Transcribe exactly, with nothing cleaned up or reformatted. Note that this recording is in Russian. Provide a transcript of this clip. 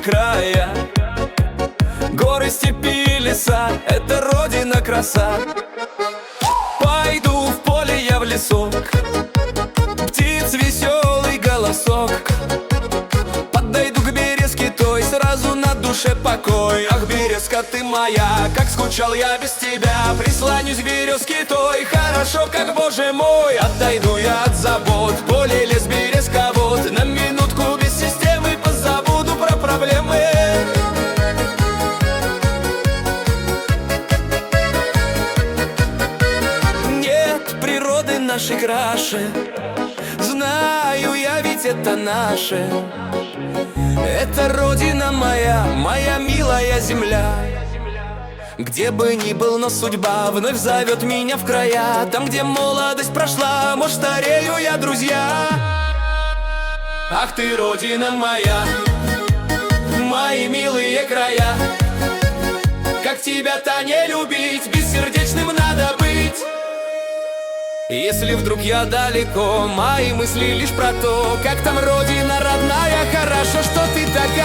края, горы, степи, леса — это родина краса. Пойду в поле я в лесок, птиц веселый голосок. Подойду к березке той, сразу на душе покой. Ах, березка, ты моя, как скучал я без тебя. Прислонюсь к березке той, хорошо, как, боже мой. Отойду я от забот, поле, лес, березка, вот. На минутку без системы позабуду про проблемы. Нет природы нашей краше, знаю я, ведь это наше. Это родина моя, моя милая земля. Где бы ни был, но судьба вновь зовет меня в края. Там, где молодость прошла, может, старею я, друзья. Ах ты, родина моя, мои милые края. Как тебя-то не любить, бессердечным надо быть. Если вдруг я далеко, мои мысли лишь про то, как там родина родная. Хорошо, что ты такая.